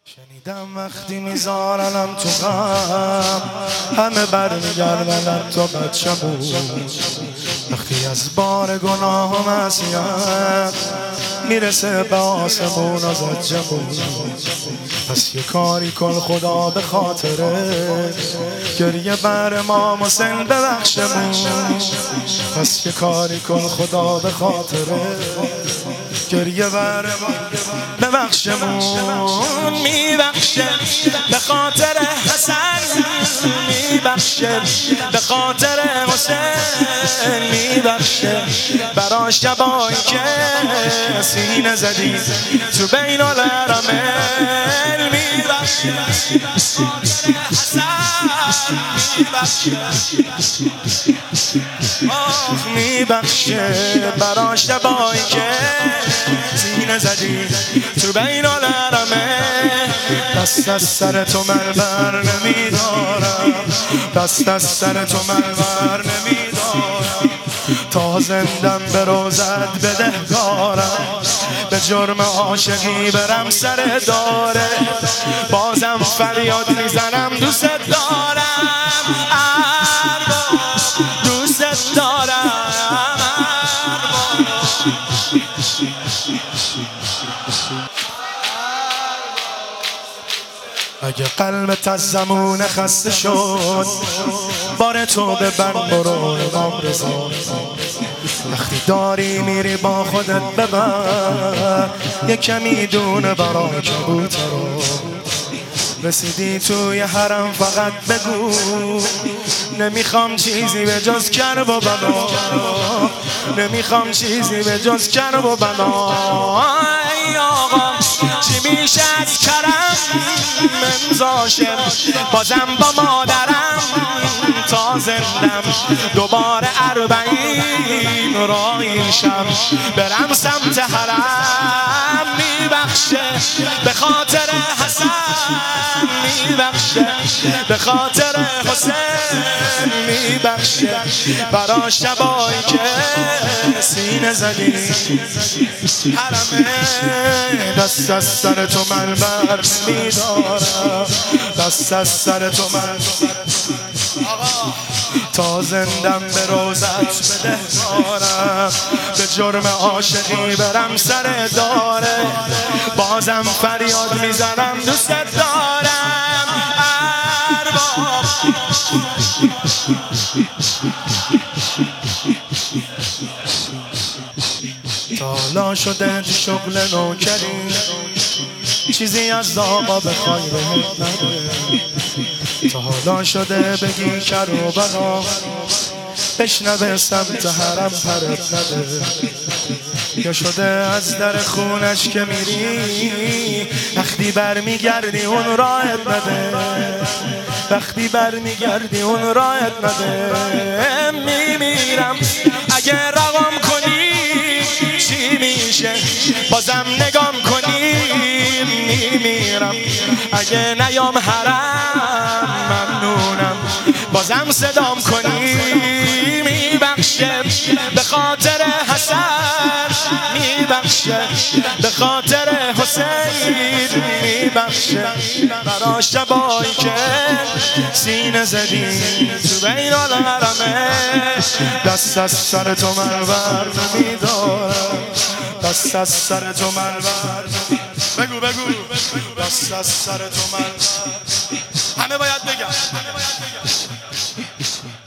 شنیدم وقتی میذارنم تو غم همه برمیگردنم تا بچه بود. وقتی از بار گناه و معصیت میرسه به آسمون و زجه بود. پس یه کاری کن خدا به خاطره گریه بر ما مسن ببخشمون. پس یه کاری کن خدا به خاطره گریه بر ما ببخشمون. میبخشه به خاطر حسن، میبخشه به خاطر حسین، میبخشه برا شبایی که سینه زدی تو بین الحرمین. میبخشه به خاطر حسن، میبخشه برا شبایی که سینه زدی تو بین الحرمین. دست از سر تو من بر نمیدارم، دست از سر تو من بر نمیدارم. تا زندم به روزت بدهکارم، به جرم عاشقی برم سر داره. بازم فریاد میزنم دوست دارم، دوست دارم. اگه قلبت از زمون خسته شد بار تو ببند برو امام رضا. وقتی داری میری با خودت ببر یه کمی دونه برا کبوترا. رسیدی توی حرم فقط بگو نمیخوام چیزی به جز کرب و بلا، نمیخوام چیزی به جز کرب و بلا. ای آقا چی میشه از کرم امضاشه بازم با مادرم تا زندم دوباره 40 رایشم برم سمت حرم. میبخشه به خاطر حسن، میبخشه به خاطر حسین، میبخشه برا شبایی که سینه زدی حرمه. دست از سر تو من بر میدارم، دست از سر تو من تا زندم به روزت بدهکارم. به جرم عاشقی برم سر داره. بازم فریاد میزنم دوست دارم. ارباب تالا شده تو شغل نوکری چیزی از آقا بخوای بهت نده. تا حالا شده بگی کر و بلا بشنوه سمت حرم پرت نده. یا شده از در خونش که میری وقتی برمیگردی اون راحت نده، وقتی برمیگردی اون راحت نده. میمیرم اگه رقم کنی چی میشه بازم نگام کنی. میمیرم اگه نیام حرم ممنونم بازم صدام کنی. میبخشه به خاطر حسن، میبخشه به خاطر حسین، میبخشه برا شبایی که سینه زدی تو بین الحرمین. دست از سر تو من بر نمیدارم، دست از سر تو من بر بگو دست از سر تو من همه باید بگم.